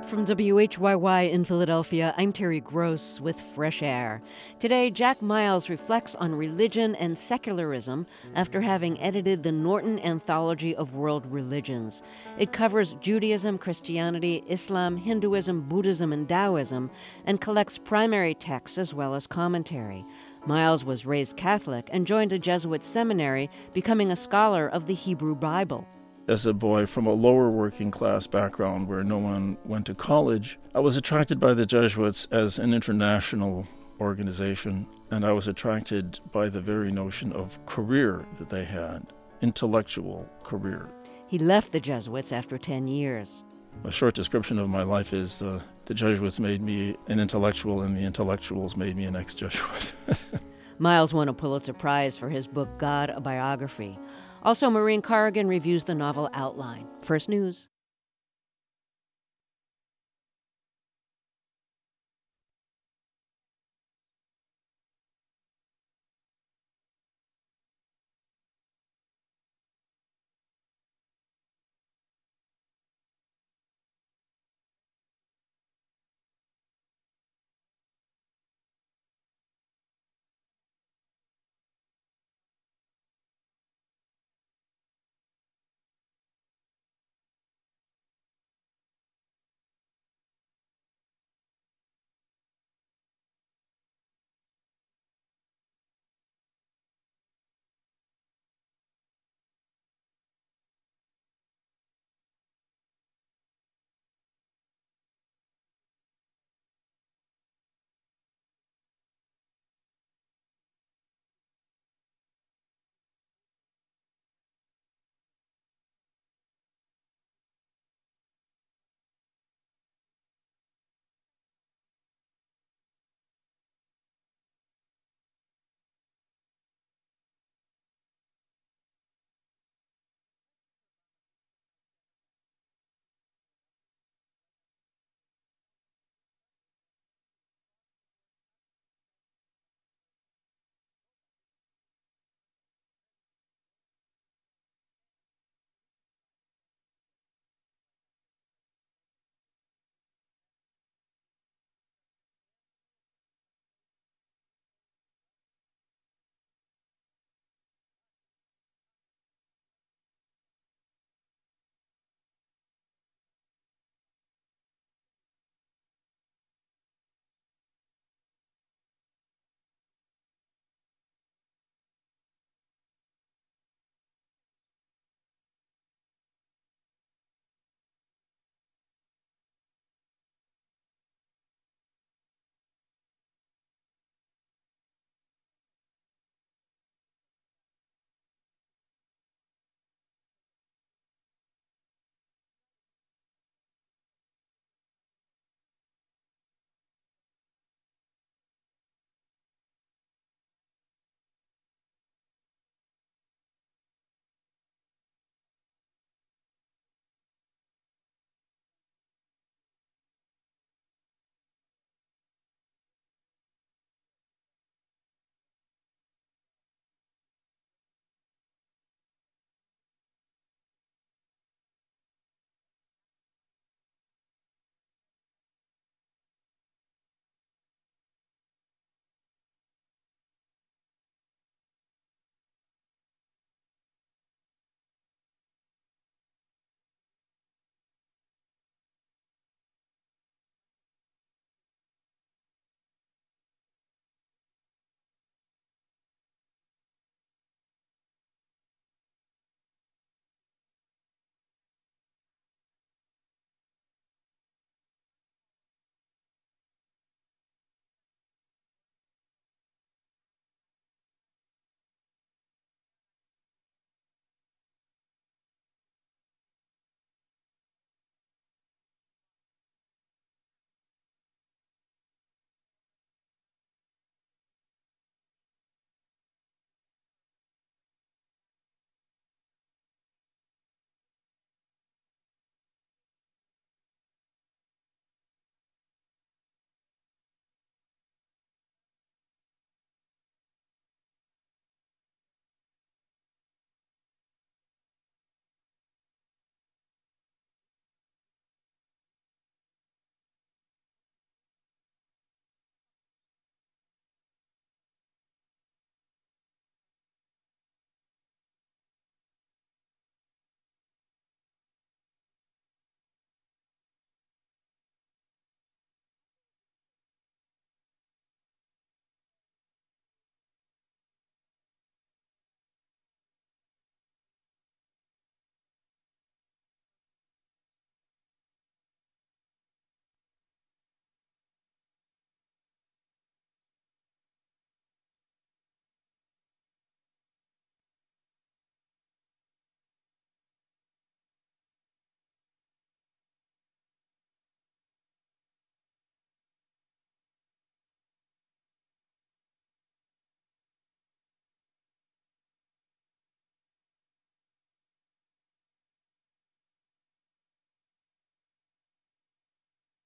From WHYY in Philadelphia, I'm Terry Gross with Fresh Air. Today, Jack Miles reflects on religion and secularism after having edited the Norton Anthology of World Religions. It covers Judaism, Christianity, Islam, Hinduism, Buddhism, and Taoism, and collects primary texts as well as commentary. Miles was raised Catholic and joined a Jesuit seminary, becoming a scholar of the Hebrew Bible. As a boy from a lower working class background where no one went to college, I was attracted by the Jesuits as an international organization, and I was attracted by the very notion of career that they had, intellectual career. He left the Jesuits after 10 years. A short description of my life is the Jesuits made me an intellectual, and the intellectuals made me an ex-Jesuit. Miles won a Pulitzer Prize for his book, God, a Biography. Also, Maureen Corrigan reviews the novel Outline. First News.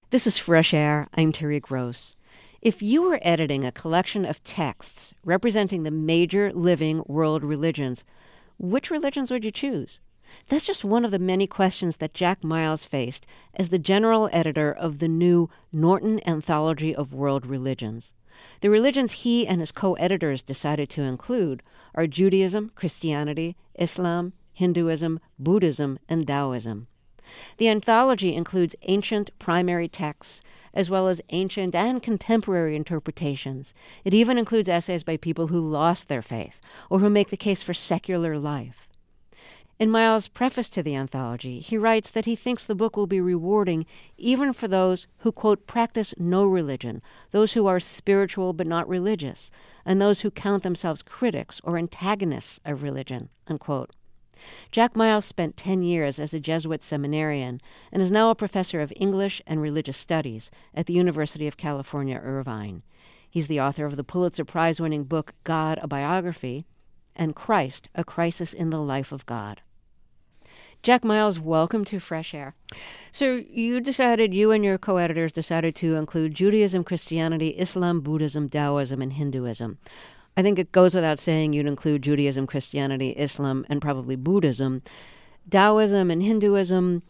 This is Fresh Air. I'm Terry Gross. If you were editing a collection of texts representing the major living world religions, which religions would you choose? That's just one of the many questions that Jack Miles faced as the general editor of the new Norton Anthology of World Religions. The religions he and his co-editors decided to include are Judaism, Christianity, Islam, Hinduism, Buddhism, and Taoism. The anthology includes ancient primary texts, as well as ancient and contemporary interpretations. It even includes essays by people who lost their faith, or who make the case for secular life. In Miles' preface to the anthology, he writes that he thinks the book will be rewarding even for those who, quote, practice no religion, those who are spiritual but not religious, and those who count themselves critics or antagonists of religion, unquote. Jack Miles spent 10 years as a Jesuit seminarian and is now a professor of English and religious studies at the University of California, Irvine. He's the author of the Pulitzer Prize-winning book God, a Biography, and Christ, A Crisis in the Life of God. Jack Miles, welcome to Fresh Air. So you and your co-editors decided to include Judaism, Christianity, Islam, Buddhism, Taoism, and Hinduism. I think it goes without saying you'd include Judaism, Christianity, Islam, and probably Buddhism. Taoism and Hinduism,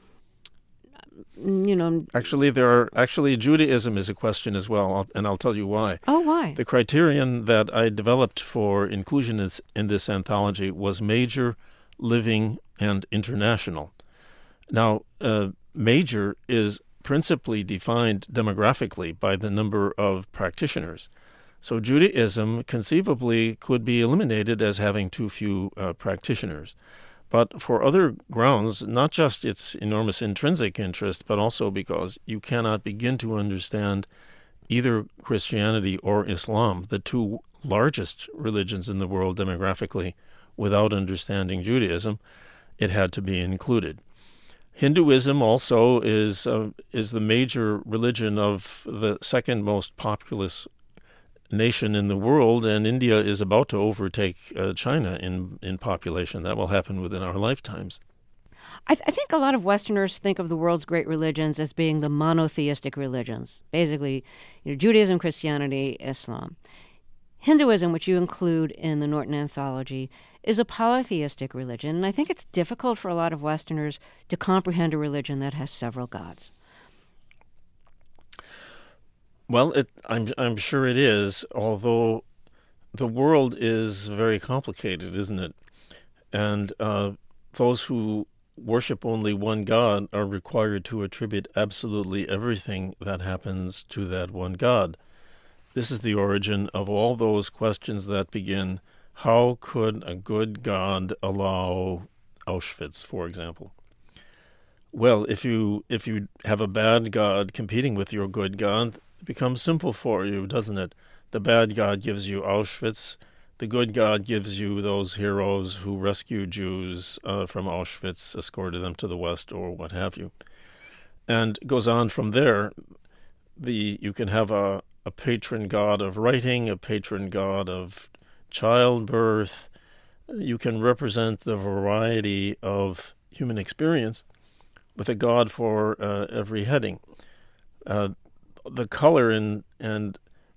Actually, Judaism is a question as well, and I'll tell you why. Oh, why? The criterion that I developed for inclusion in this anthology was major, living, and international. Now, major is principally defined demographically by the number of practitioners. So Judaism conceivably could be eliminated as having too few practitioners. But for other grounds, not just its enormous intrinsic interest, but also because you cannot begin to understand either Christianity or Islam, the two largest religions in the world demographically, without understanding Judaism, it had to be included. Hinduism also is the major religion of the second most populous nation in the world, and India is about to overtake China in population. That will happen within our lifetimes. I think a lot of Westerners think of the world's great religions as being the monotheistic religions, basically Judaism, Christianity, Islam. Hinduism, which you include in the Norton Anthology, is a polytheistic religion, and I think it's difficult for a lot of Westerners to comprehend a religion that has several gods. Well, I'm sure it is, although the world is very complicated, isn't it? And those who worship only one God are required to attribute absolutely everything that happens to that one God. This is the origin of all those questions that begin, how could a good God allow Auschwitz, for example? Well, if you have a bad God competing with your good God, it becomes simple for you, doesn't it? The bad God gives you Auschwitz. The good God gives you those heroes who rescued Jews from Auschwitz, escorted them to the West, or what have you. And goes on from there. You can have a patron god of writing, a patron god of childbirth. You can represent the variety of human experience with a god for every heading. The color and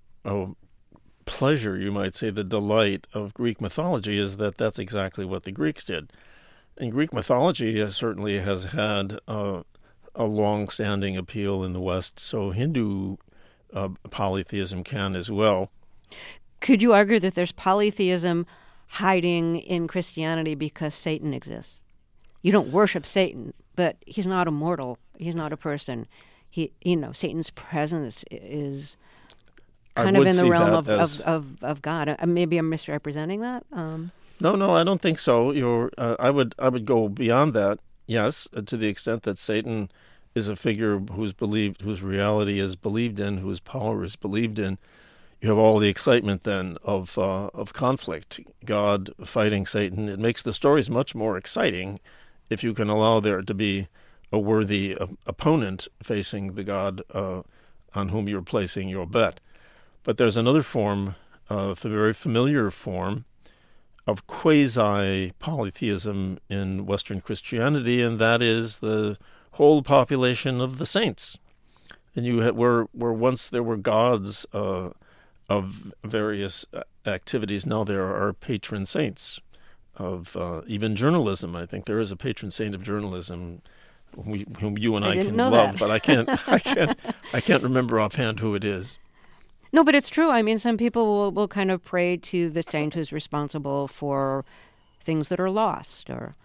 pleasure, you might say, the delight of Greek mythology is that that's exactly what the Greeks did. And Greek mythology certainly has had a long-standing appeal in the West, so Hindu polytheism can as well. Could you argue that there's polytheism hiding in Christianity because Satan exists? You don't worship Satan, but he's not immortal. He's not a person. Satan's presence is kind of in the realm of God. Maybe I'm misrepresenting that. No, I don't think so. I would go beyond that. Yes, to the extent that Satan is a figure whose reality is believed in, whose power is believed in. You have all the excitement then of conflict, God fighting Satan. It makes the stories much more exciting if you can allow there to be a worthy opponent facing the God on whom you're placing your bet. But there's another form, a very familiar form, of quasi-polytheism in Western Christianity, and that is the whole population of the saints. And you had, where once there were gods of various activities, now there are patron saints of even journalism. I think there is a patron saint of journalism whom you and I can love, but I can't remember offhand who it is. No, but it's true. I mean, some people will kind of pray to the saint who's responsible for things that are lost, or.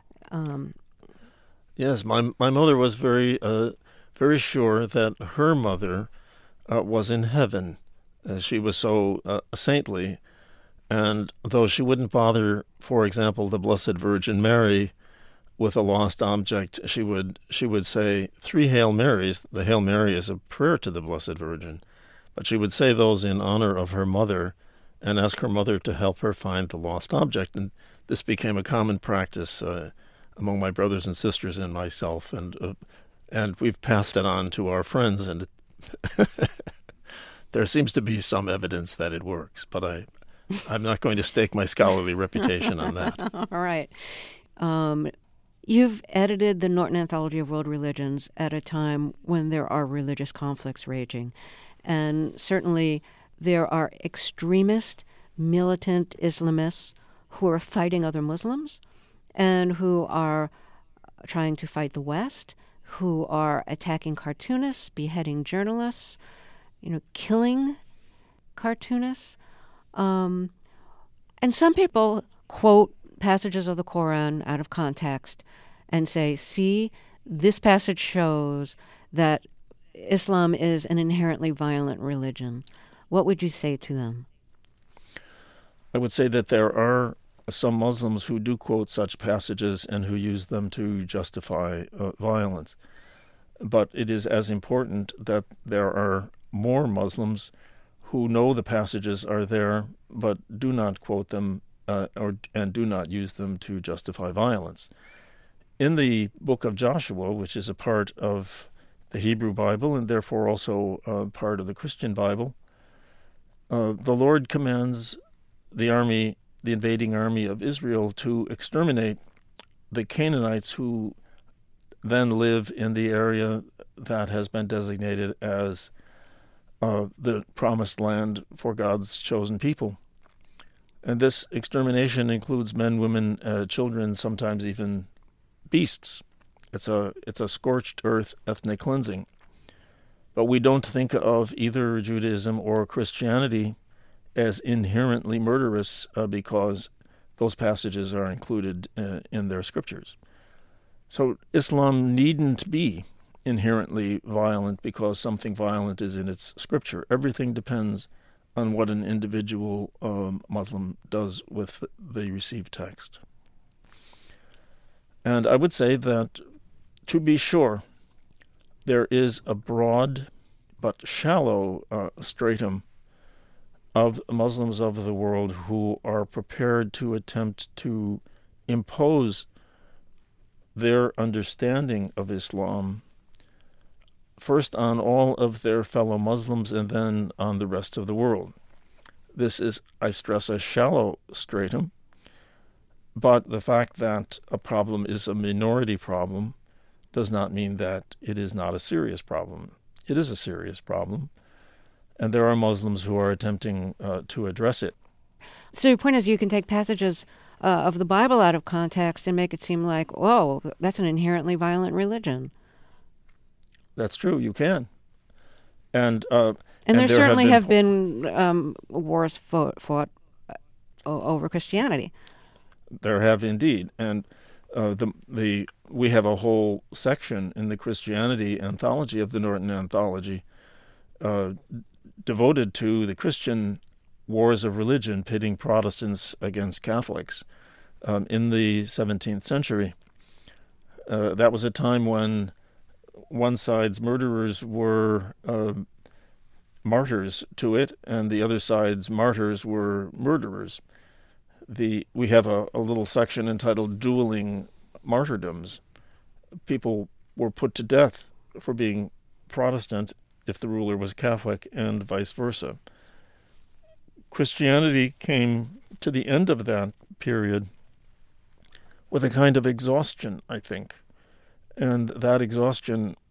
Yes, my mother was very sure that her mother was in heaven. She was so saintly, and though she wouldn't bother, for example, the Blessed Virgin Mary with a lost object, she would say 3 Hail Marys. The Hail Mary is a prayer to the Blessed Virgin, but she would say those in honor of her mother and ask her mother to help her find the lost object. And this became a common practice among my brothers and sisters and myself, and we've passed it on to our friends, and there seems to be some evidence that it works, but I'm not going to stake my scholarly reputation on that. All right. You've edited the Norton Anthology of World Religions at a time when there are religious conflicts raging, and certainly there are extremist, militant Islamists who are fighting other Muslims and who are trying to fight the West, who are attacking cartoonists, beheading journalists, killing cartoonists. And some people quote passages of the Quran out of context and say, see, this passage shows that Islam is an inherently violent religion. What would you say to them? I would say that there are some Muslims who do quote such passages and who use them to justify violence. But it is as important that there are more Muslims who know the passages are there but do not quote them and do not use them to justify violence. In the book of Joshua, which is a part of the Hebrew Bible and therefore also part of the Christian Bible, the Lord commands the invading army of Israel to exterminate the Canaanites who then live in the area that has been designated as the promised land for God's chosen people. And this extermination includes men, women, children, sometimes even beasts. It's a scorched earth ethnic cleansing. But we don't think of either Judaism or Christianity as inherently murderous because those passages are included in their scriptures. So Islam needn't be inherently violent because something violent is in its scripture. Everything depends on what an individual Muslim does with the received text. And I would say that, to be sure, there is a broad but shallow stratum of Muslims of the world who are prepared to attempt to impose their understanding of Islam first on all of their fellow Muslims and then on the rest of the world. This is, I stress, a shallow stratum, but the fact that a problem is a minority problem does not mean that it is not a serious problem. It is a serious problem, and there are Muslims who are attempting to address it. So your point is you can take passages of the Bible out of context and make it seem like, whoa, that's an inherently violent religion. That's true, you can. And there certainly have been wars fought over Christianity. There have indeed. And we have a whole section in the Christianity anthology of the Norton Anthology devoted to the Christian wars of religion pitting Protestants against Catholics in the 17th century. That was a time when one side's murderers were martyrs to it, and the other side's martyrs were murderers. We have a little section entitled Dueling Martyrdoms. People were put to death for being Protestant if the ruler was Catholic, and vice versa. Christianity came to the end of that period with a kind of exhaustion, I think. And that exhaustion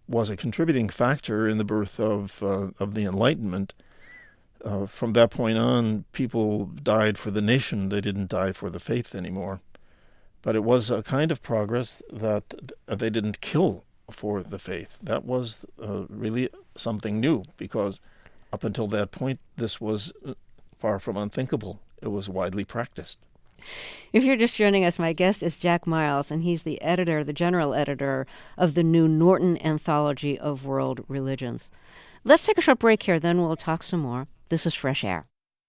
was a contributing factor in the birth of the Enlightenment. From that point on, people died for the nation. They didn't die for the faith anymore. But it was a kind of progress that they didn't kill for the faith. That was really something new, because up until that point, this was far from unthinkable. It was widely practiced. If you're just joining us, my guest is Jack Miles, and he's the general editor of the new Norton Anthology of World Religions. Let's take a short break here, then we'll talk some more. This is Fresh Air.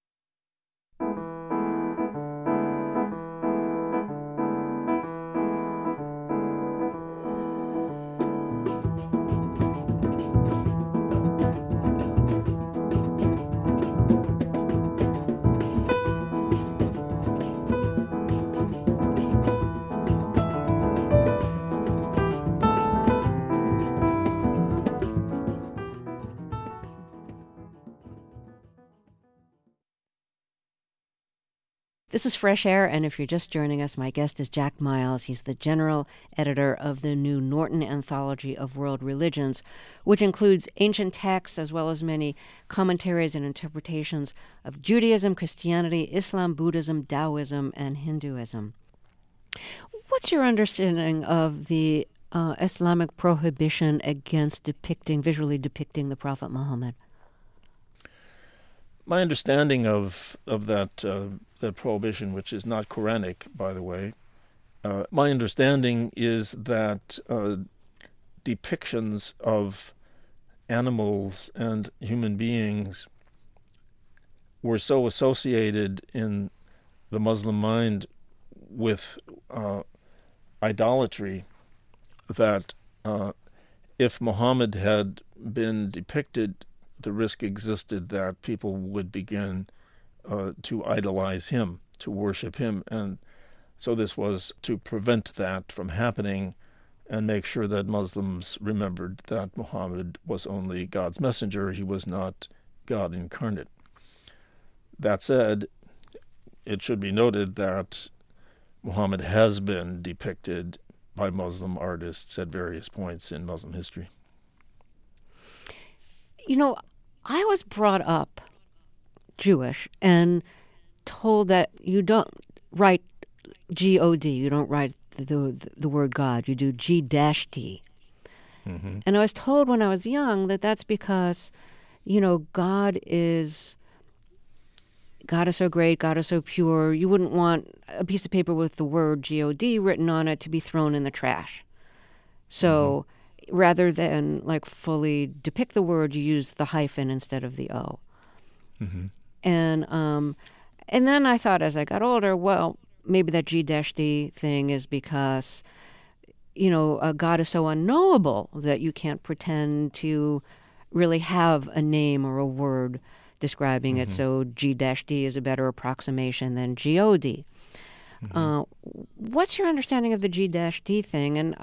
This is Fresh Air, and if you're just joining us, my guest is Jack Miles. He's the general editor of the new Norton Anthology of World Religions, which includes ancient texts as well as many commentaries and interpretations of Judaism, Christianity, Islam, Buddhism, Taoism, and Hinduism. What's your understanding of the Islamic prohibition against visually depicting the Prophet Muhammad? My understanding of that prohibition, which is not Quranic, by the way, my understanding is that depictions of animals and human beings were so associated in the Muslim mind with idolatry that if Muhammad had been depicted, the risk existed that people would begin to idolize him, to worship him. And so this was to prevent that from happening and make sure that Muslims remembered that Muhammad was only God's messenger. He was not God incarnate. That said, it should be noted that Muhammad has been depicted by Muslim artists at various points in Muslim history. You know, I was brought up Jewish and told that you don't write G-O-D, you don't write the word God, you do G-D. Mm-hmm. And I was told when I was young that that's because, God is so great, God is so pure, you wouldn't want a piece of paper with the word G-O-D written on it to be thrown in the trash. So rather than fully depict the word, you use the hyphen instead of the O. Mm-hmm. And then I thought as I got older, well, maybe that G-D thing is because, God is so unknowable that you can't pretend to really have a name or a word describing it. So G-D is a better approximation than G-O-D. What's your understanding of the G-D thing? And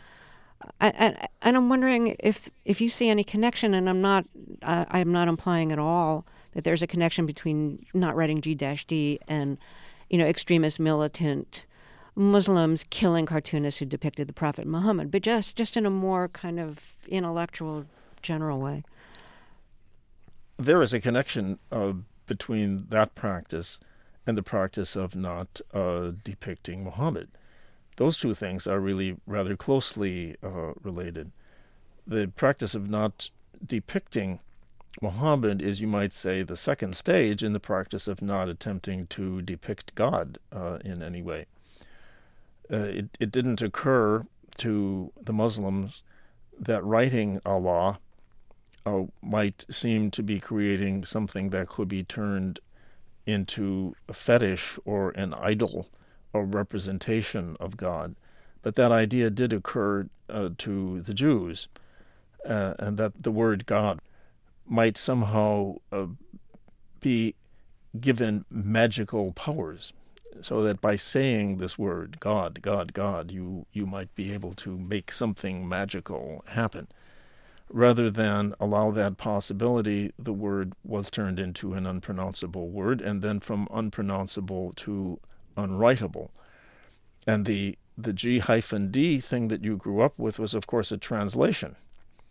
I'm wondering if you see any connection, and I'm not implying at all that there's a connection between not writing G-D and, extremist militant Muslims killing cartoonists who depicted the Prophet Muhammad, but just in a more kind of intellectual, general way. There is a connection between that practice and the practice of not depicting Muhammad. Those two things are really rather closely related. The practice of not depicting Muhammad is, you might say, the second stage in the practice of not attempting to depict God in any way. It didn't occur to the Muslims that writing Allah might seem to be creating something that could be turned into a fetish or an idol or representation of God. But that idea did occur to the Jews, and that the word God might somehow be given magical powers, so that by saying this word, God, God, God, you might be able to make something magical happen. Rather than allow that possibility, the word was turned into an unpronounceable word, and then from unpronounceable to unwritable. And the G-D thing that you grew up with was, of course, a translation.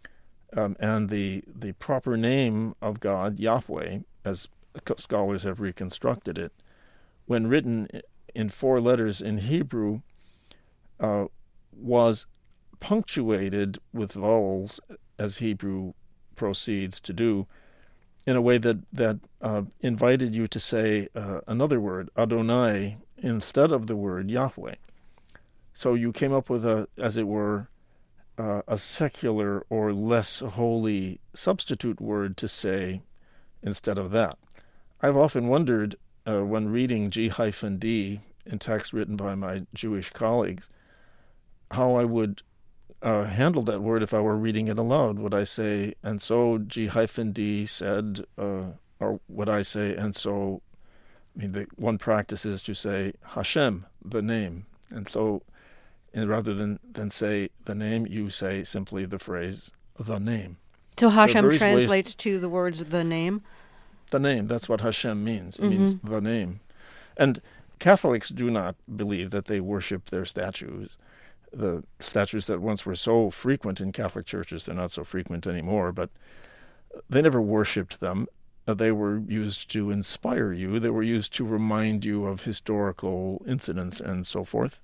and the proper name of God, Yahweh, as scholars have reconstructed it, when written in 4 letters in Hebrew, was punctuated with vowels, as Hebrew proceeds to do, in a way that invited you to say another word, Adonai, instead of the word Yahweh. So you came up with as it were, a secular or less holy substitute word to say instead of that. I've often wondered, when reading G-D in text written by my Jewish colleagues, how I would handle that word if I were reading it aloud. Would I say, and so G-D said, or would I say, and so, the one practice is to say Hashem, the name. And so, rather than say the name, you say simply the phrase, the name. So Hashem translates to the words, the name? The name, that's what Hashem means. It means the name. And Catholics do not believe that they worship their statues. The statues that once were so frequent in Catholic churches, they're not so frequent anymore, but they never worshipped them. They were used to inspire you. They were used to remind you of historical incidents and so forth.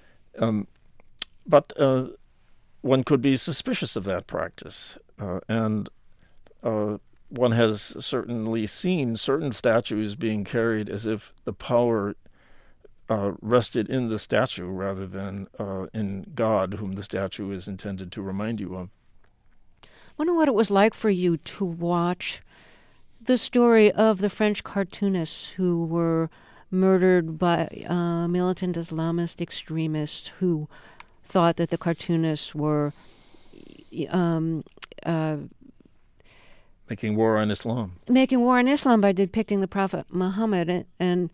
But one could be suspicious of that practice. And one has certainly seen certain statues being carried as if the power rested in the statue rather than in God, whom the statue is intended to remind you of. I wonder what it was like for you to watch the story of the French cartoonists who were murdered by militant Islamist extremists who thought that the cartoonists were making war on Islam. Making war on Islam by depicting the Prophet Muhammad, and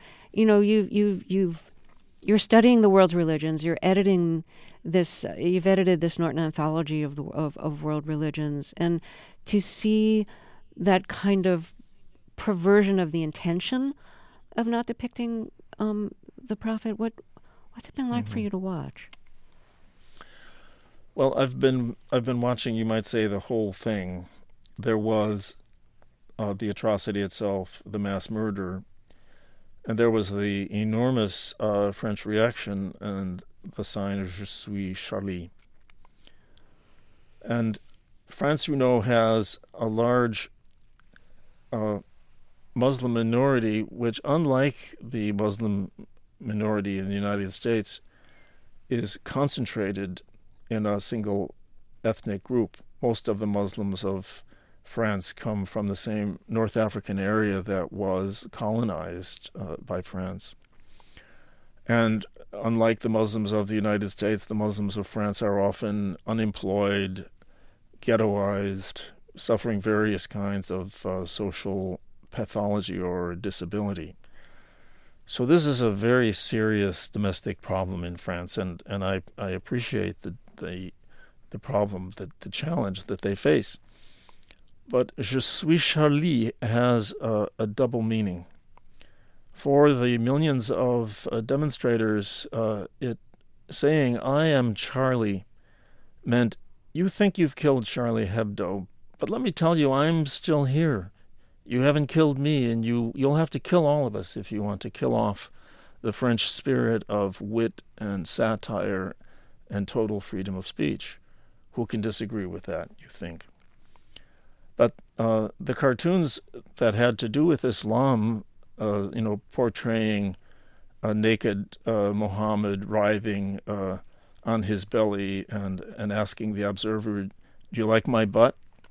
you're studying the world's religions. You're editing this. You've edited this Norton Anthology of world religions, and to see that kind of perversion of the intention of not depicting the Prophet, what's it been like for you to watch? Well, I've been watching, you might say, the whole thing. There was the atrocity itself, the mass murder, and there was the enormous French reaction and the sign "Je suis Charlie." And France, has a large Muslim minority, which, unlike the Muslim minority in the United States, is concentrated in a single ethnic group. Most of the Muslims of France come from the same North African area that was colonized by France. And unlike the Muslims of the United States, the Muslims of France are often unemployed, ghettoized, suffering various kinds of social pathology or disability. So this is a very serious domestic problem in France, and I appreciate the problem, the challenge that they face. But "Je suis Charlie" has a double meaning. For the millions of demonstrators, it saying "I am Charlie" meant, you think you've killed Charlie Hebdo, but let me tell you, I'm still here. You haven't killed me, and you'll have to kill all of us if you want to kill off the French spirit of wit and satire and total freedom of speech. Who can disagree with that, you think? But the cartoons that had to do with Islam, portraying a naked Muhammad writhing on his belly and asking the observer, "Do you like my butt?"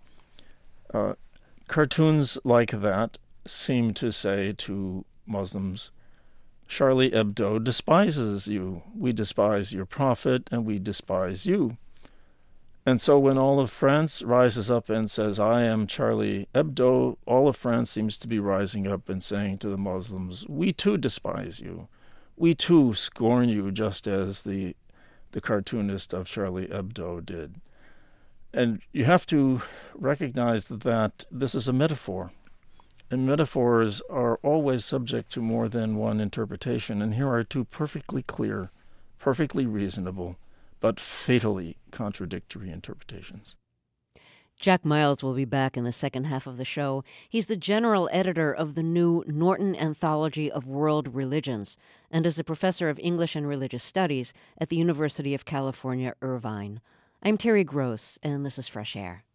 Cartoons like that seem to say to Muslims, Charlie Hebdo despises you. We despise your prophet, and we despise you. And so when all of France rises up and says, "I am Charlie Hebdo," all of France seems to be rising up and saying to the Muslims, "We too despise you. We too scorn you, just as the cartoonist of Charlie Hebdo did." And you have to recognize that this is a metaphor. And metaphors are always subject to more than one interpretation. And here are two perfectly clear, perfectly reasonable, but fatally contradictory interpretations. Jack Miles will be back in the second half of the show. He's the general editor of the new Norton Anthology of World Religions and is a professor of English and Religious Studies at the University of California, Irvine. I'm Terry Gross, and this is Fresh Air.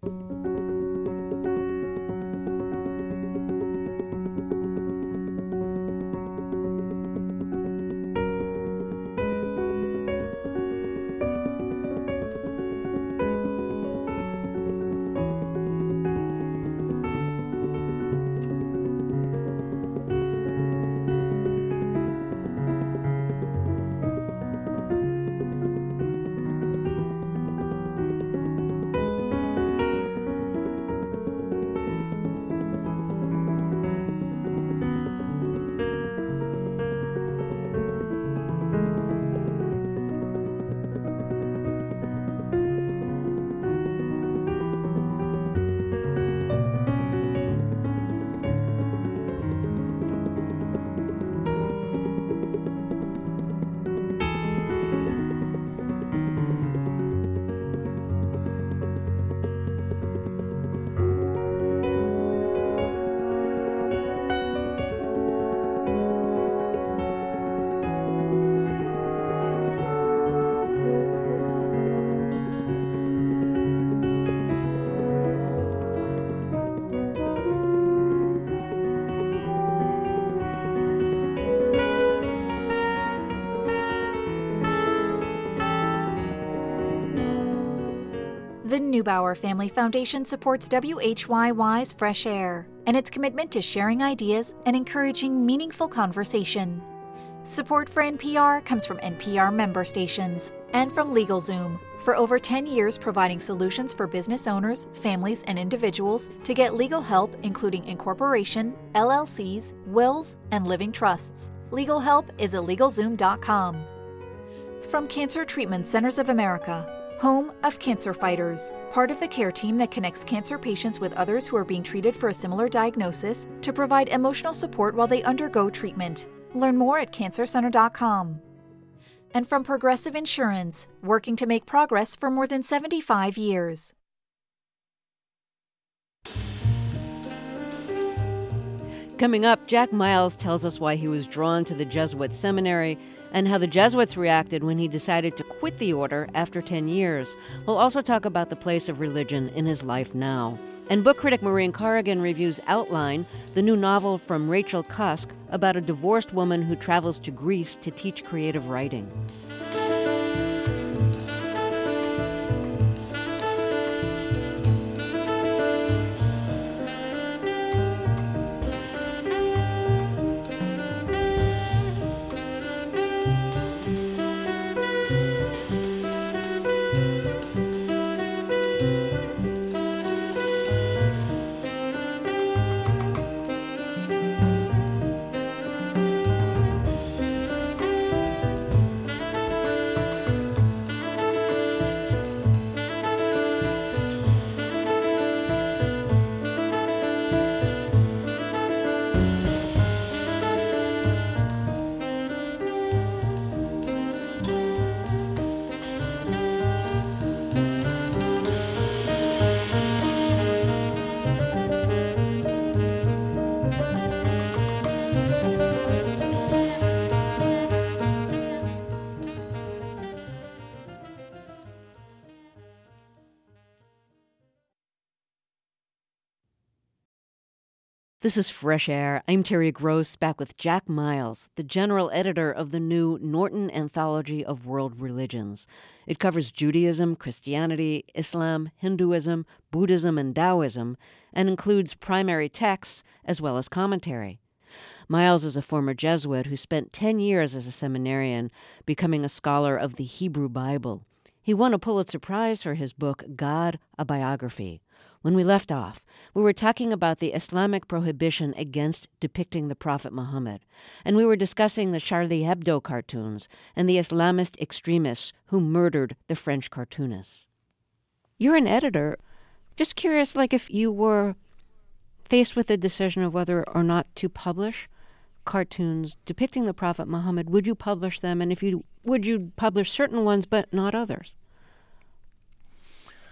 The Neubauer Family Foundation supports WHYY's Fresh Air and its commitment to sharing ideas and encouraging meaningful conversation. Support for NPR comes from NPR member stations and from LegalZoom, for over 10 years providing solutions for business owners, families, and individuals to get legal help, including incorporation, LLCs, wills, and living trusts. Legal help is at LegalZoom.com. From Cancer Treatment Centers of America, home of Cancer Fighters, part of the care team that connects cancer patients with others who are being treated for a similar diagnosis to provide emotional support while they undergo treatment. Learn more at cancercenter.com. And from Progressive Insurance, working to make progress for more than 75 years. Coming up, Jack Miles tells us why he was drawn to the Jesuit seminary and how the Jesuits reacted when he decided to quit the order after 10 years. We'll also talk about the place of religion in his life now. And book critic Maureen Corrigan reviews Outline, the new novel from Rachel Cusk about a divorced woman who travels to Greece to teach creative writing. This is Fresh Air. I'm Terry Gross, back with Jack Miles, the general editor of the new Norton Anthology of World Religions. It covers Judaism, Christianity, Islam, Hinduism, Buddhism, and Taoism, and includes primary texts as well as commentary. Miles is a former Jesuit who spent 10 years as a seminarian, becoming a scholar of the Hebrew Bible. He won a Pulitzer Prize for his book, God, a Biography. When we left off, we were talking about the Islamic prohibition against depicting the Prophet Muhammad, and we were discussing the Charlie Hebdo cartoons and the Islamist extremists who murdered the French cartoonists. You're an editor. Just curious, if you were faced with the decision of whether or not to publish cartoons depicting the Prophet Muhammad, would you publish them? And would you publish certain ones but not others?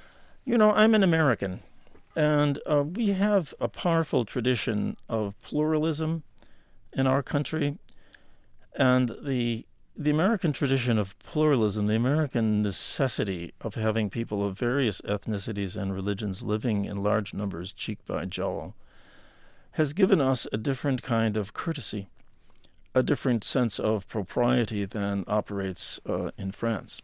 I'm an American, and we have a powerful tradition of pluralism in our country, and the American tradition of pluralism, the American necessity of having people of various ethnicities and religions living in large numbers cheek by jowl, has given us a different kind of courtesy, a different sense of propriety than operates in France.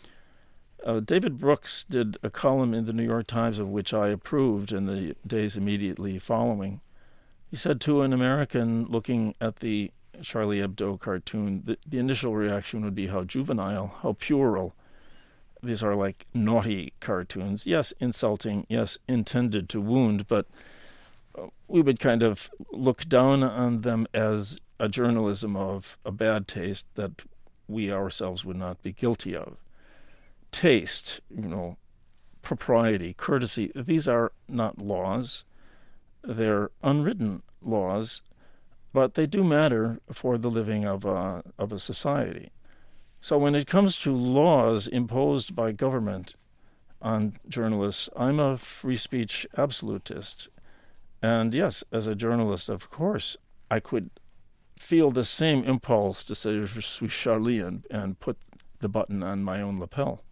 David Brooks did a column in the New York Times of which I approved in the days immediately following. He said to an American looking at the Charlie Hebdo cartoon, the initial reaction would be how juvenile, how puerile. These are like naughty cartoons. Yes, insulting, yes, intended to wound, but we would kind of look down on them as a journalism of a bad taste that we ourselves would not be guilty of. Taste, propriety, courtesy, these are not laws. They're unwritten laws, but they do matter for the living of a society. So when it comes to laws imposed by government on journalists, I'm a free speech absolutist. And yes, as a journalist, of course, I could feel the same impulse to say, "Je suis Charlie," and put the button on my own lapel.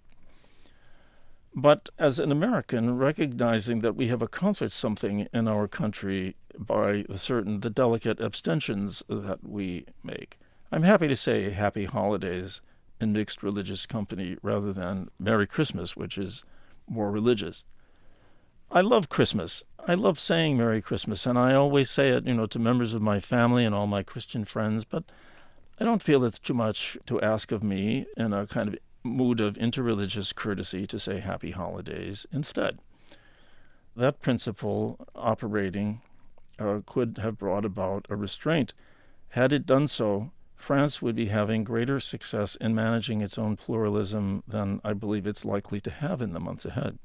But as an American, recognizing that we have accomplished something in our country by the delicate abstentions that we make, I'm happy to say Happy Holidays in mixed religious company rather than Merry Christmas, which is more religious. I love Christmas. I love saying Merry Christmas, and I always say it, to members of my family and all my Christian friends, but I don't feel it's too much to ask of me in a kind of mood of interreligious courtesy to say Happy Holidays instead. That principle operating could have brought about a restraint. Had it done so, France would be having greater success in managing its own pluralism than I believe it's likely to have in the months ahead.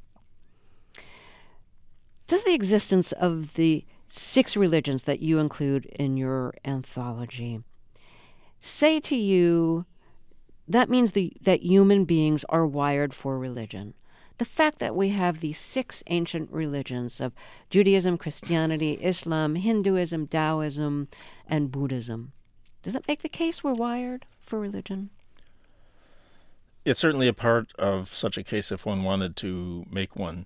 Does the existence of the 6 religions that you include in your anthology say to you that means that human beings are wired for religion? The fact that we have these 6 ancient religions of Judaism, Christianity, Islam, Hinduism, Taoism, and Buddhism, does that make the case we're wired for religion? It's certainly a part of such a case if one wanted to make one.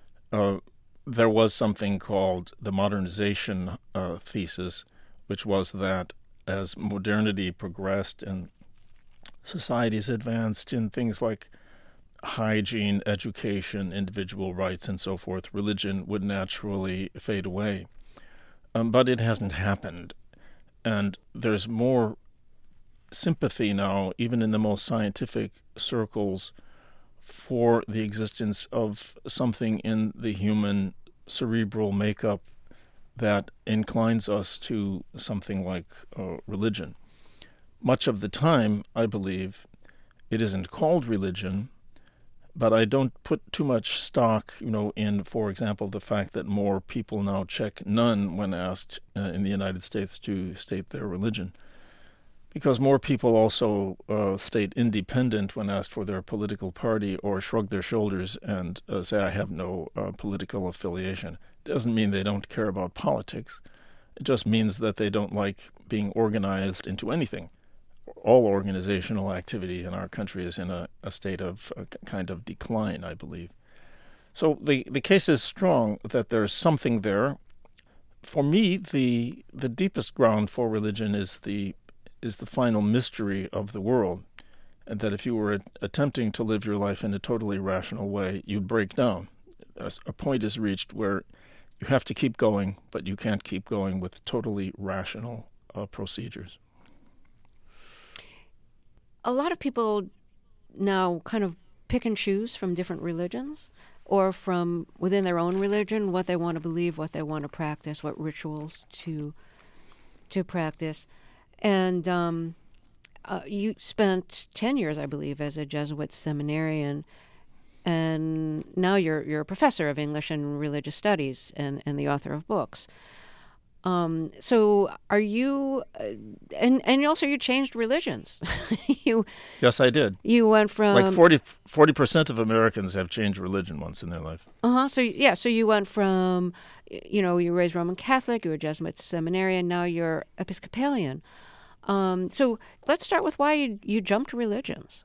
There was something called the modernization thesis, which was that as modernity progressed and societies advanced in things like hygiene, education, individual rights, and so forth, religion would naturally fade away. But it hasn't happened. And there's more sympathy now, even in the most scientific circles, for the existence of something in the human cerebral makeup that inclines us to something like religion. Much of the time, I believe, it isn't called religion, but I don't put too much stock, in, for example, the fact that more people now check none when asked in the United States to state their religion. Because more people also state independent when asked for their political party or shrug their shoulders and say, I have no political affiliation. It doesn't mean they don't care about politics. It just means that they don't like being organized into anything. All organizational activity in our country is in a state of a kind of decline, I believe. So the case is strong that there's something there. For me, the deepest ground for religion is the final mystery of the world, and that if you were attempting to live your life in a totally rational way, you'd break down. A point is reached where you have to keep going, but you can't keep going with totally rational procedures. A lot of people now kind of pick and choose from different religions or from within their own religion, what they want to believe, what they want to practice, what rituals to practice. And you spent 10 years, I believe, as a Jesuit seminarian, and now you're a professor of English and religious studies and the author of books. So are you, and also you changed religions. Yes, I did. You went from... Like 40% of Americans have changed religion once in their life. So you went from, you were raised Roman Catholic, you were Jesuit seminarian, now you're Episcopalian. So let's start with why you jumped religions.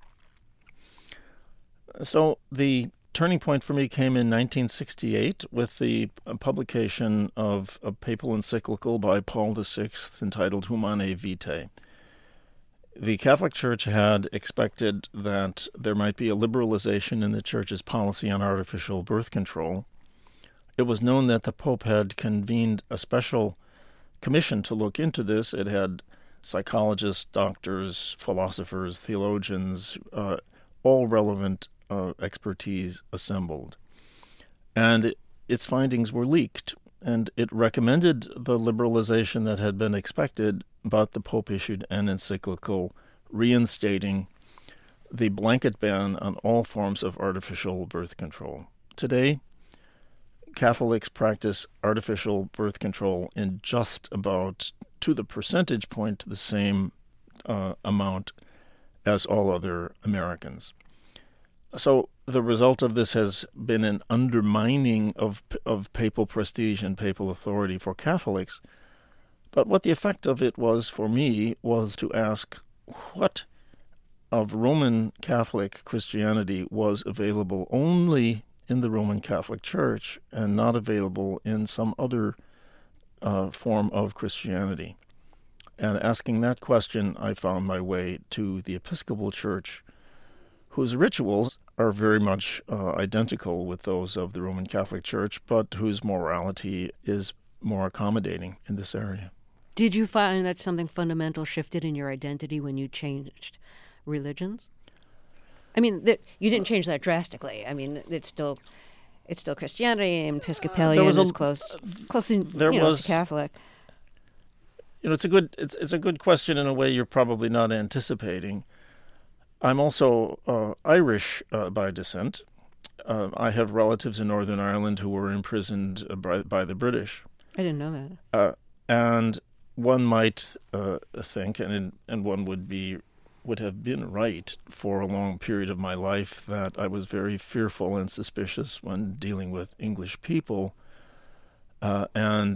So the turning point for me came in 1968 with the publication of a papal encyclical by Paul VI entitled Humanae Vitae. The Catholic Church had expected that there might be a liberalization in the Church's policy on artificial birth control. It was known that the Pope had convened a special commission to look into this. It had psychologists, doctors, philosophers, theologians, all relevant expertise assembled. And its findings were leaked, and it recommended the liberalization that had been expected, but the Pope issued an encyclical reinstating the blanket ban on all forms of artificial birth control. Today, Catholics practice artificial birth control in just about, to the percentage point, the same amount as all other Americans. So the result of this has been an undermining of papal prestige and papal authority for Catholics. But what the effect of it was for me was to ask what of Roman Catholic Christianity was available only in the Roman Catholic Church and not available in some other form of Christianity. And asking that question, I found my way to the Episcopal Church, whose rituals are very much identical with those of the Roman Catholic Church, but whose morality is more accommodating in this area. Did you find that something fundamental shifted in your identity when you changed religions? I mean, you didn't change that drastically. I mean, it's still Christianity, and Episcopalian is close to Catholic. It's a good question in a way you're probably not anticipating. I'm also Irish by descent. I have relatives in Northern Ireland who were imprisoned by the British. I didn't know that. And one might think, and one would have been right for a long period of my life, that I was very fearful and suspicious when dealing with English people, and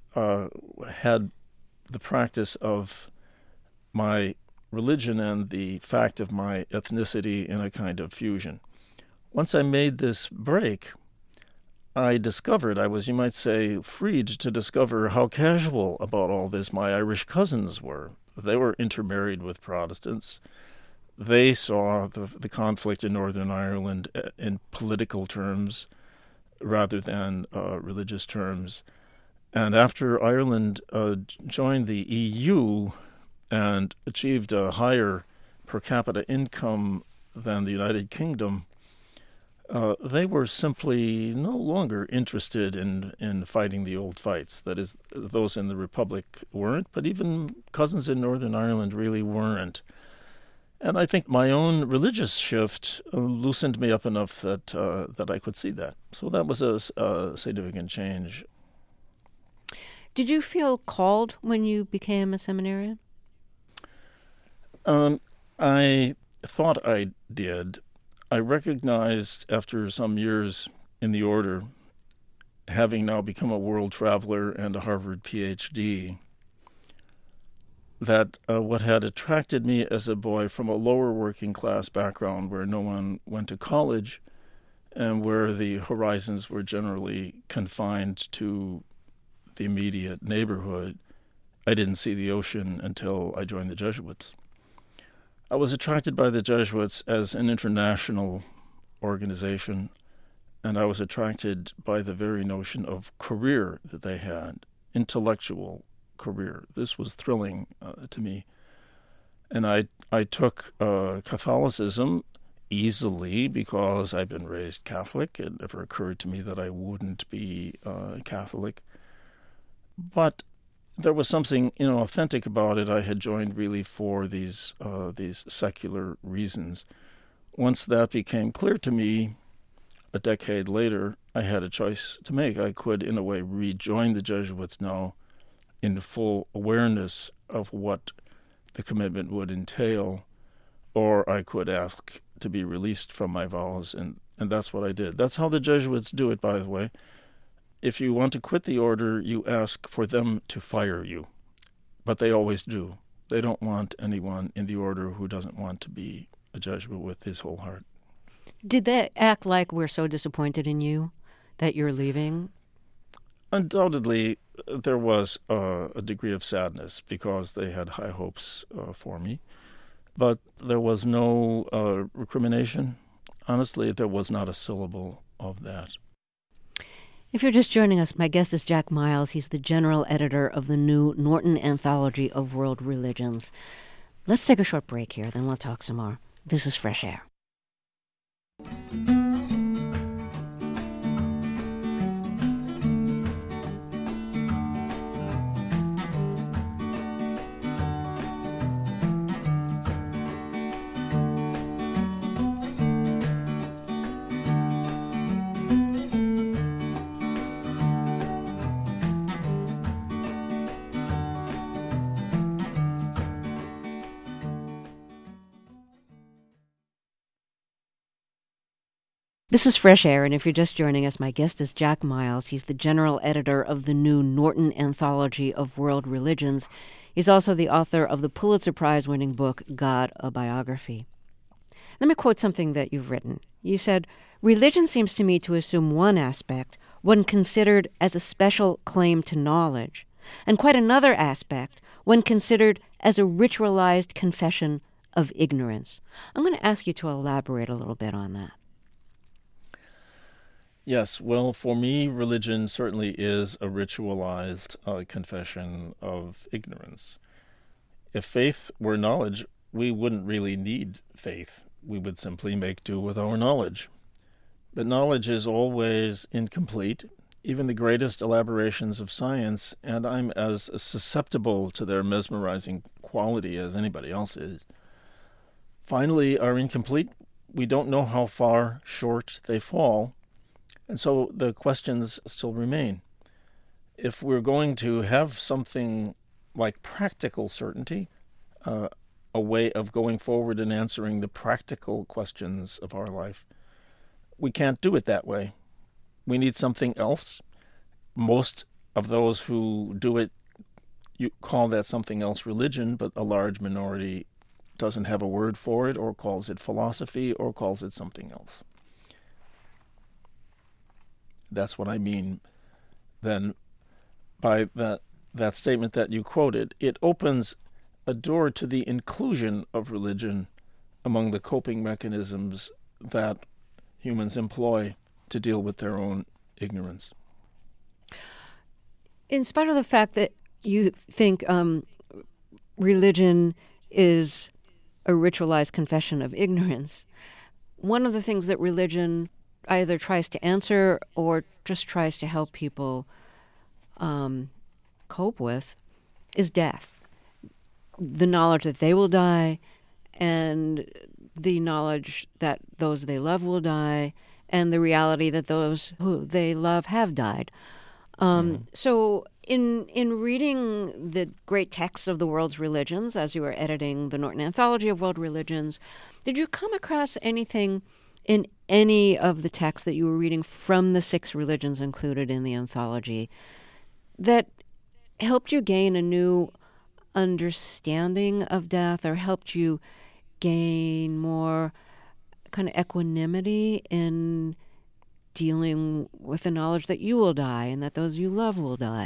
had the practice of my religion and the fact of my ethnicity in a kind of fusion. Once I made this break, I discovered, I was, you might say, freed to discover how casual about all this my Irish cousins were. They were intermarried with Protestants. They saw the conflict in Northern Ireland in political terms rather than religious terms. And after Ireland joined the EU and achieved a higher per capita income than the United Kingdom, they were simply no longer interested in fighting the old fights. That is, those in the Republic weren't, but even cousins in Northern Ireland really weren't. And I think my own religious shift loosened me up enough that I could see that. So that was a significant change. Did you feel called when you became a seminarian? I thought I did. I recognized after some years in the order, having now become a world traveler and a Harvard PhD, that what had attracted me as a boy from a lower working class background where no one went to college and where the horizons were generally confined to the immediate neighborhood, I didn't see the ocean until I joined the Jesuits. I was attracted by the Jesuits as an international organization, and I was attracted by the very notion of career that they had, intellectual career. This was thrilling to me. And I took Catholicism easily because I'd been raised Catholic. It never occurred to me that I wouldn't be Catholic. But there was something inauthentic about it. I had joined really for these secular reasons. Once that became clear to me, a decade later, I had a choice to make. I could, in a way, rejoin the Jesuits now in full awareness of what the commitment would entail, or I could ask to be released from my vows, and that's what I did. That's how the Jesuits do it, by the way. If you want to quit the order, you ask for them to fire you, but they always do. They don't want anyone in the order who doesn't want to be a Jesuit with his whole heart. Did they act like we're so disappointed in you that you're leaving? Undoubtedly, there was a degree of sadness because they had high hopes for me. But there was no recrimination. Honestly, there was not a syllable of that. If you're just joining us, my guest is Jack Miles. He's the general editor of the new Norton Anthology of World Religions. Let's take a short break here, then we'll talk some more. This is Fresh Air. This is Fresh Air, and if you're just joining us, my guest is Jack Miles. He's the general editor of the new Norton Anthology of World Religions. He's also the author of the Pulitzer Prize-winning book, God, a Biography. Let me quote something that you've written. You said, "Religion seems to me to assume one aspect, one considered as a special claim to knowledge, and quite another aspect, one considered as a ritualized confession of ignorance." I'm going to ask you to elaborate a little bit on that. Yes, well, for me, religion certainly is a ritualized confession of ignorance. If faith were knowledge, we wouldn't really need faith. We would simply make do with our knowledge. But knowledge is always incomplete, even the greatest elaborations of science, and I'm as susceptible to their mesmerizing quality as anybody else is. Finally, are incomplete. We don't know how far short they fall. And so the questions still remain. If we're going to have something like practical certainty, a way of going forward and answering the practical questions of our life, we can't do it that way. We need something else. Most of those who do it, you call that something else religion, but a large minority doesn't have a word for it, or calls it philosophy, or calls it something else. That's what I mean then by that statement that you quoted. It opens a door to the inclusion of religion among the coping mechanisms that humans employ to deal with their own ignorance. In spite of the fact that you think religion is a ritualized confession of ignorance, one of the things that religion either tries to answer or just tries to help people cope with is death. The knowledge that they will die, and the knowledge that those they love will die, and the reality that those who they love have died. So in reading the great texts of the world's religions, as you were editing the Norton Anthology of World Religions, did you come across anything in any of the texts that you were reading from the 6 religions included in the anthology that helped you gain a new understanding of death, or helped you gain more kind of equanimity in dealing with the knowledge that you will die and that those you love will die?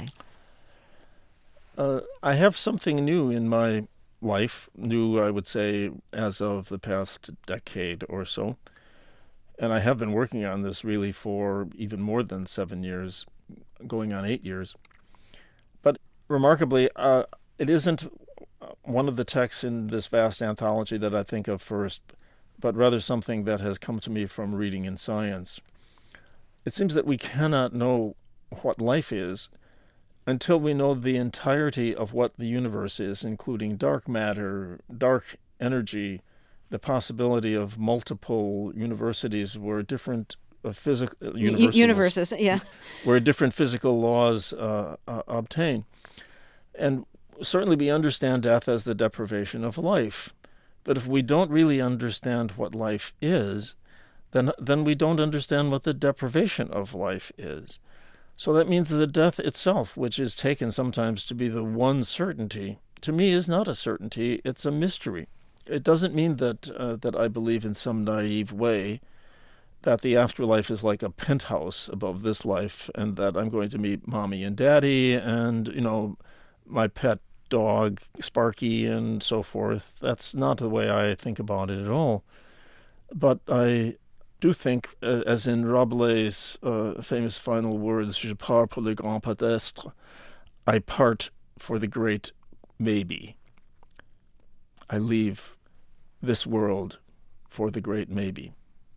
I have something new in my life, new, I would say, as of the past decade or so. And I have been working on this really for even more than 7 years, going on 8 years. But remarkably, it isn't one of the texts in this vast anthology that I think of first, but rather something that has come to me from reading in science. It seems that we cannot know what life is until we know the entirety of what the universe is, including dark matter, dark energy, the possibility of multiple universities where different physical universes, yeah, where different physical laws obtain. And certainly we understand death as the deprivation of life. But if we don't really understand what life is, then we don't understand what the deprivation of life is. So that means that the death itself, which is taken sometimes to be the one certainty, to me is not a certainty, it's a mystery. It doesn't mean that I believe in some naive way that the afterlife is like a penthouse above this life and that I'm going to meet mommy and daddy and, my pet dog, Sparky, and so forth. That's not the way I think about it at all. But I do think, as in Rabelais' famous final words, Je pars pour le grand peut-être, I part for the great maybe. I leave this world for the great maybe.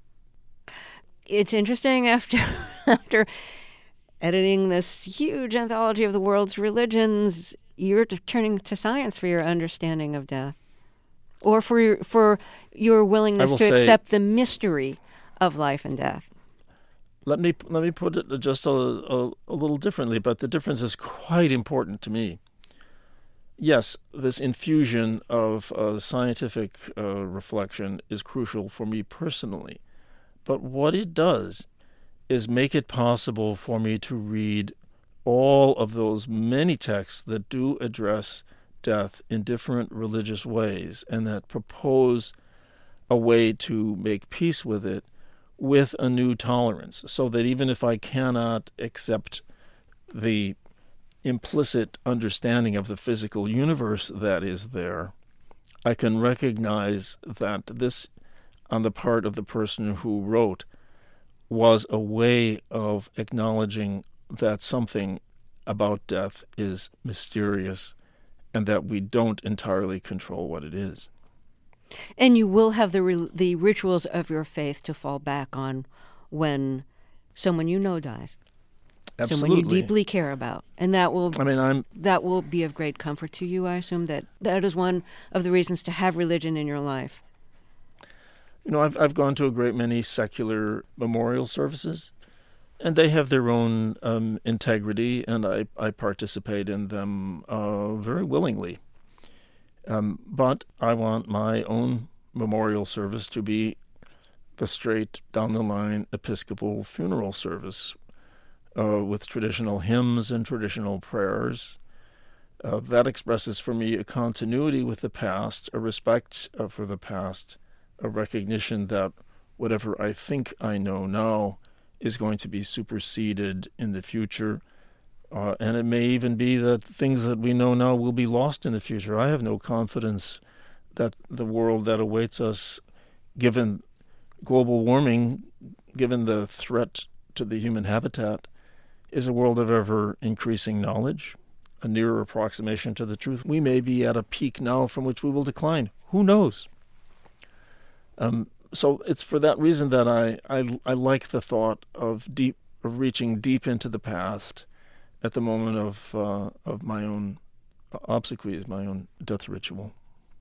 It's interesting after editing this huge anthology of the world's religions, you're turning to science for your understanding of death, or for your willingness to accept the mystery of life and death. Let me put it just a little differently, but the difference is quite important to me. Yes, this infusion of scientific reflection is crucial for me personally, but what it does is make it possible for me to read all of those many texts that do address death in different religious ways and that propose a way to make peace with it with a new tolerance, so that even if I cannot accept the implicit understanding of the physical universe that is there, I can recognize that this, on the part of the person who wrote, was a way of acknowledging that something about death is mysterious and that we don't entirely control what it is. And you will have the rituals of your faith to fall back on when someone you know dies. Absolutely. Someone you deeply care about. And that will that will be of great comfort to you, I assume. That is one of the reasons to have religion in your life. I've gone to a great many secular memorial services, and they have their own integrity, and I participate in them very willingly. But I want my own memorial service to be the straight, down-the-line Episcopal funeral service with traditional hymns and traditional prayers. That expresses for me a continuity with the past, a respect for the past, a recognition that whatever I think I know now is going to be superseded in the future. And it may even be that things that we know now will be lost in the future. I have no confidence that the world that awaits us, given global warming, given the threat to the human habitat, is a world of ever-increasing knowledge, a nearer approximation to the truth. We may be at a peak now from which we will decline. Who knows? So it's for that reason that I like the thought of reaching deep into the past at the moment of my own obsequies, my own death ritual.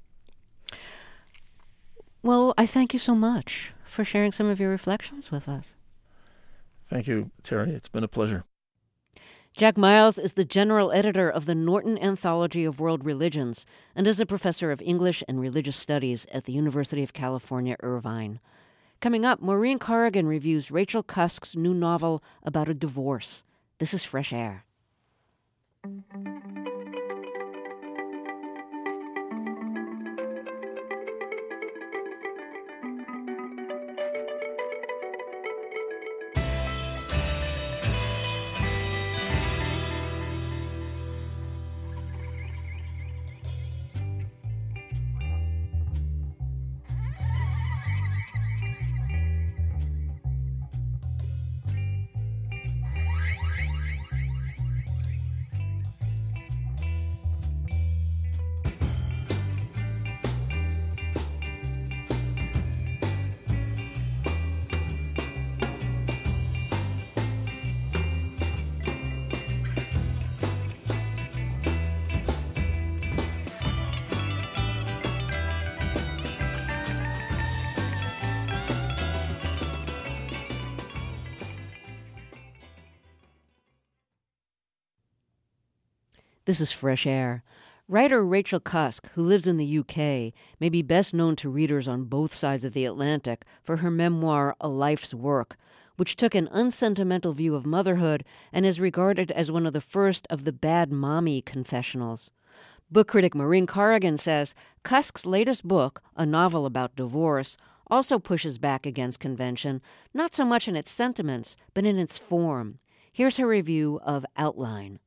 Well, I thank you so much for sharing some of your reflections with us. Thank you, Terry. It's been a pleasure. Jack Miles is the general editor of the Norton Anthology of World Religions and is a professor of English and Religious Studies at the University of California, Irvine. Coming up, Maureen Corrigan reviews Rachel Cusk's new novel about a divorce. This is Fresh Air. This is Fresh Air. Writer Rachel Cusk, who lives in the UK, may be best known to readers on both sides of the Atlantic for her memoir A Life's Work, which took an unsentimental view of motherhood and is regarded as one of the first of the bad mommy confessionals. Book critic Maureen Corrigan says Cusk's latest book, a novel about divorce, also pushes back against convention, not so much in its sentiments, but in its form. Here's her review of Outline.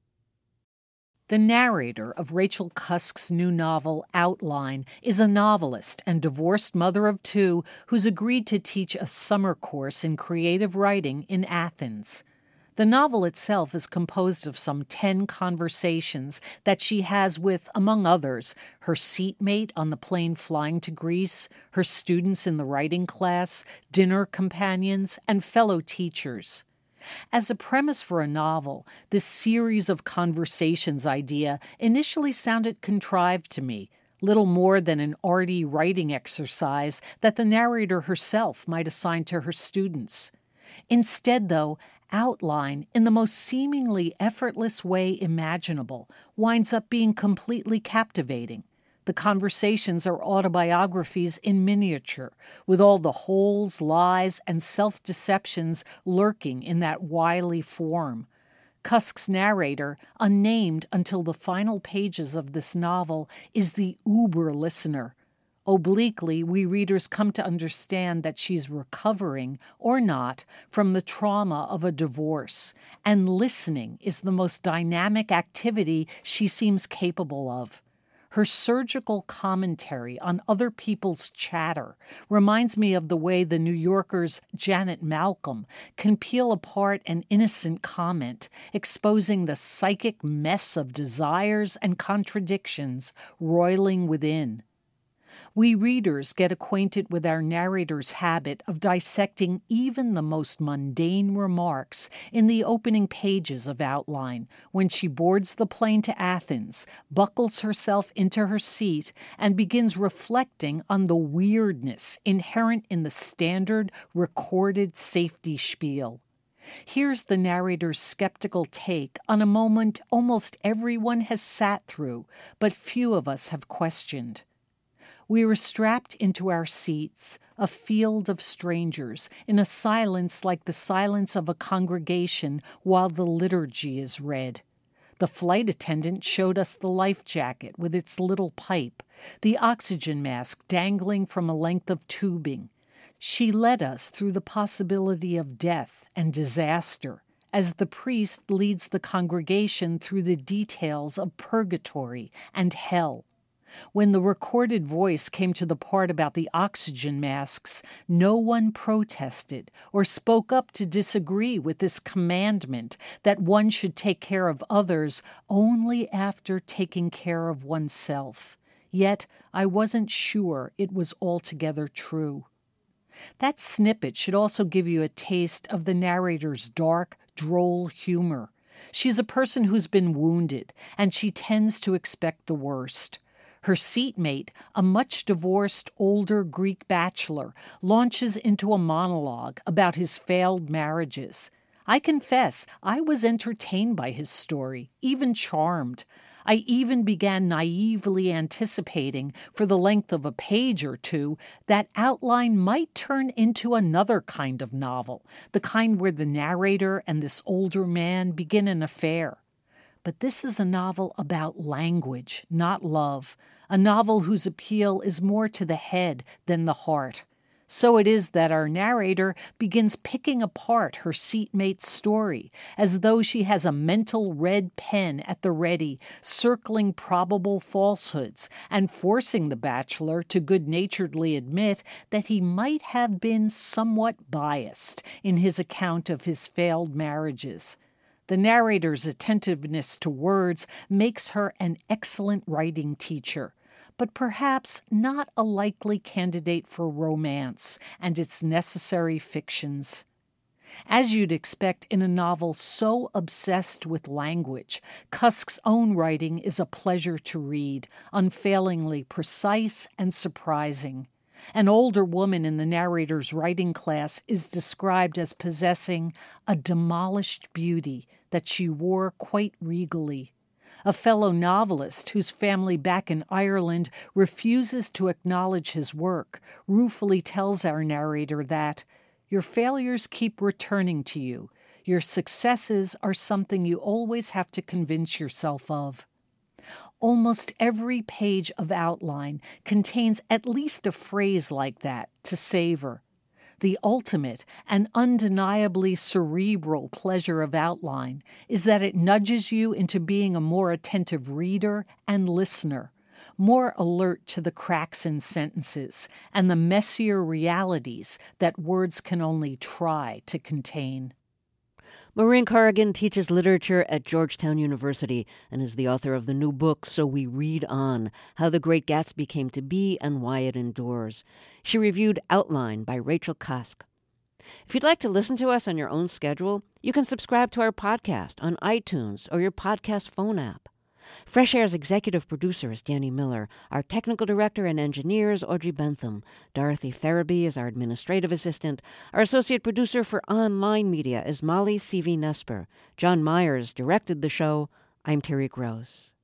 The narrator of Rachel Cusk's new novel, Outline, is a novelist and divorced mother of two who's agreed to teach a summer course in creative writing in Athens. The novel itself is composed of some 10 conversations that she has with, among others, her seatmate on the plane flying to Greece, her students in the writing class, dinner companions, and fellow teachers. As a premise for a novel, this series of conversations idea initially sounded contrived to me, little more than an arty writing exercise that the narrator herself might assign to her students. Instead, though, Outline, in the most seemingly effortless way imaginable, winds up being completely captivating. The conversations are autobiographies in miniature, with all the holes, lies, and self-deceptions lurking in that wily form. Cusk's narrator, unnamed until the final pages of this novel, is the uber listener. Obliquely, we readers come to understand that she's recovering, or not, from the trauma of a divorce, and listening is the most dynamic activity she seems capable of. Her surgical commentary on other people's chatter reminds me of the way the New Yorker's Janet Malcolm can peel apart an innocent comment, exposing the psychic mess of desires and contradictions roiling within. We readers get acquainted with our narrator's habit of dissecting even the most mundane remarks in the opening pages of Outline when she boards the plane to Athens, buckles herself into her seat, and begins reflecting on the weirdness inherent in the standard recorded safety spiel. Here's the narrator's skeptical take on a moment almost everyone has sat through, but few of us have questioned. We were strapped into our seats, a field of strangers, in a silence like the silence of a congregation while the liturgy is read. The flight attendant showed us the life jacket with its little pipe, the oxygen mask dangling from a length of tubing. She led us through the possibility of death and disaster, as the priest leads the congregation through the details of purgatory and hell. When the recorded voice came to the part about the oxygen masks, no one protested or spoke up to disagree with this commandment that one should take care of others only after taking care of oneself. Yet I wasn't sure it was altogether true. That snippet should also give you a taste of the narrator's dark, droll humor. She's a person who's been wounded, and she tends to expect the worst. Her seatmate, a much-divorced older Greek bachelor, launches into a monologue about his failed marriages. I confess, I was entertained by his story, even charmed. I even began naively anticipating, for the length of a page or two, that Outline might turn into another kind of novel, the kind where the narrator and this older man begin an affair. But this is a novel about language, not love, a novel whose appeal is more to the head than the heart. So it is that our narrator begins picking apart her seatmate's story, as though she has a mental red pen at the ready, circling probable falsehoods, and forcing the bachelor to good-naturedly admit that he might have been somewhat biased in his account of his failed marriages. The narrator's attentiveness to words makes her an excellent writing teacher, but perhaps not a likely candidate for romance and its necessary fictions. As you'd expect in a novel so obsessed with language, Cusk's own writing is a pleasure to read, unfailingly precise and surprising. An older woman in the narrator's writing class is described as possessing a demolished beauty that she wore quite regally. a fellow novelist whose family back in Ireland refuses to acknowledge his work, ruefully tells our narrator that your failures keep returning to you. Your successes are something you always have to convince yourself of. Almost every page of outline contains at least a phrase like that to savor. The ultimate and undeniably cerebral pleasure of outline is that it nudges you into being a more attentive reader and listener, more alert to the cracks in sentences and the messier realities that words can only try to contain. Maureen Corrigan teaches literature at Georgetown University and is the author of the new book, So We Read On, How the Great Gatsby Came to Be and Why It Endures. She reviewed Outline by Rachel Cusk. If you'd like to listen to us on your own schedule, you can subscribe to our podcast on iTunes or your podcast phone app. Fresh Air's executive producer is Danny Miller. Our technical director and engineer is Audrey Bentham. Dorothy Farabee is our administrative assistant. Our associate producer for online media is Molly C.V. John Myers directed the show. I'm Terry Gross.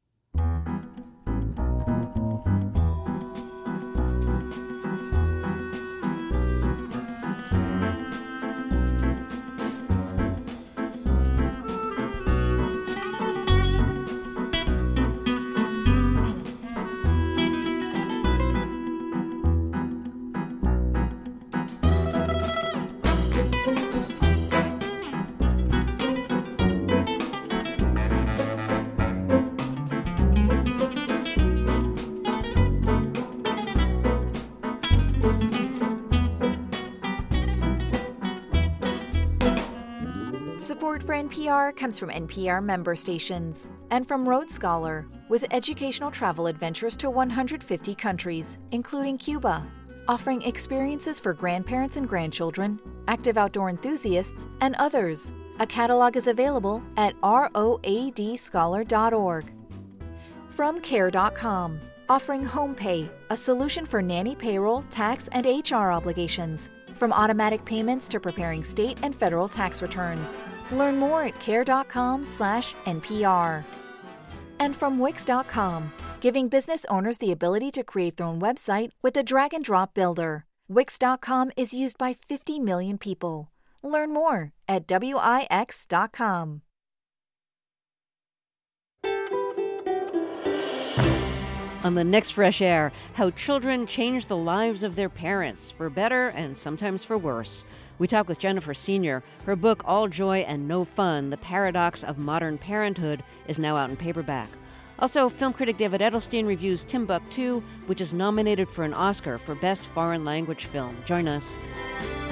Support for NPR comes from NPR member stations and from Road Scholar, with educational travel adventures to 150 countries, including Cuba, offering experiences for grandparents and grandchildren, active outdoor enthusiasts, and others. A catalog is available at roadscholar.org. From Care.com, offering HomePay, a solution for nanny payroll, tax, and HR obligations, from automatic payments to preparing state and federal tax returns. Learn more at care.com/NPR. And from Wix.com, giving business owners the ability to create their own website with the drag-and-drop builder. Wix.com is used by 50 million people. Learn more at Wix.com. On the next Fresh Air, how children change the lives of their parents, for better and sometimes for worse. We talk with Jennifer Senior. Her book, All Joy and No Fun, The Paradox of Modern Parenthood, is now out in paperback. Also, film critic David Edelstein reviews Timbuktu, which is nominated for an Oscar for Best Foreign Language Film. Join us.